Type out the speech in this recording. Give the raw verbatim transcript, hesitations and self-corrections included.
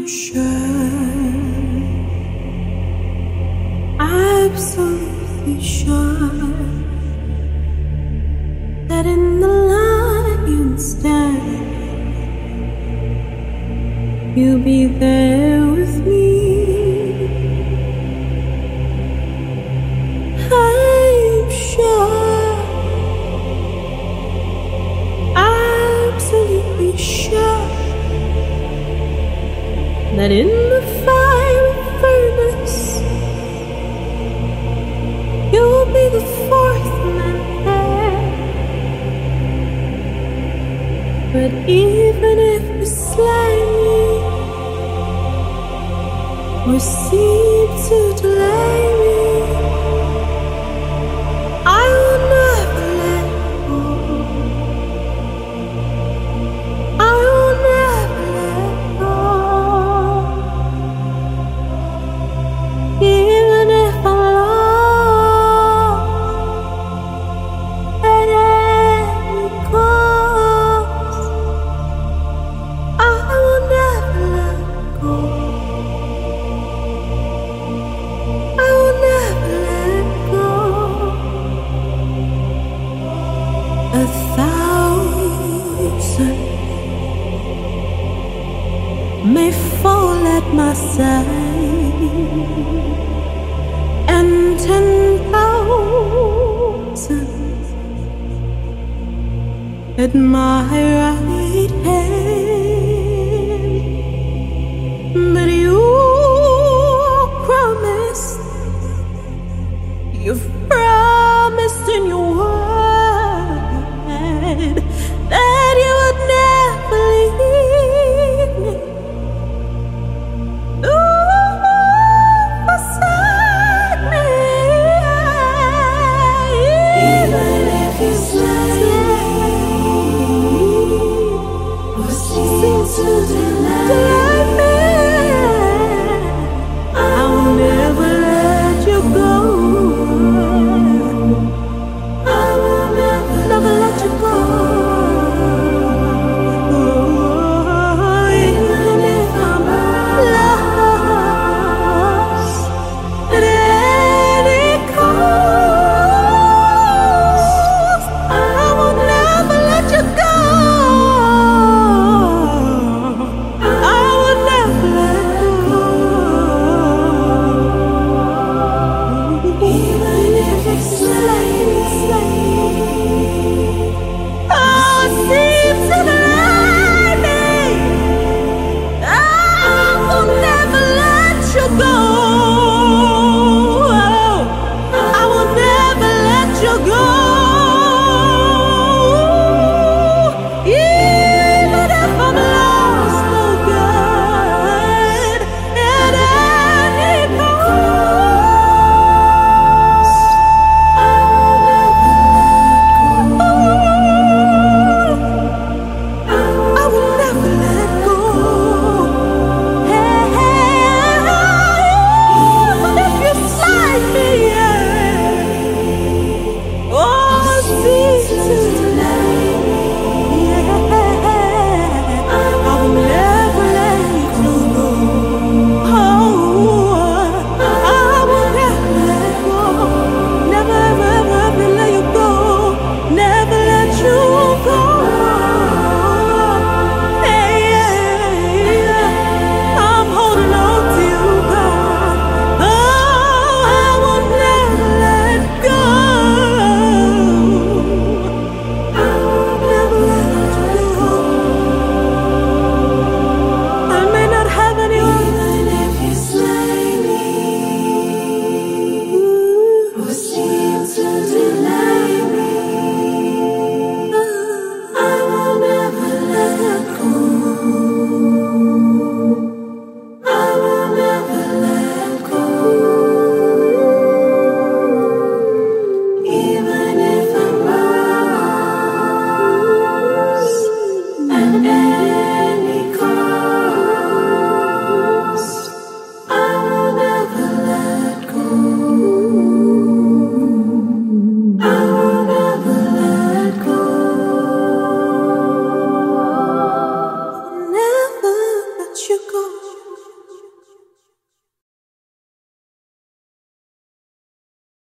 sure, absolutely sure that in the lion's den you'll be there with me. I'm sure, absolutely sure that in the fiery furnace you'll be the fourth man there. But even if you slay me or seem to delay me, I will never let go. I will never let go. Even if I'm lost at any cost, I will never let go. I will never let go. A thousand may fall at my side, and ten thousand at my right hand. But you promised, you've promised in your word that you would never leave me. Even if you slay me or seem to delay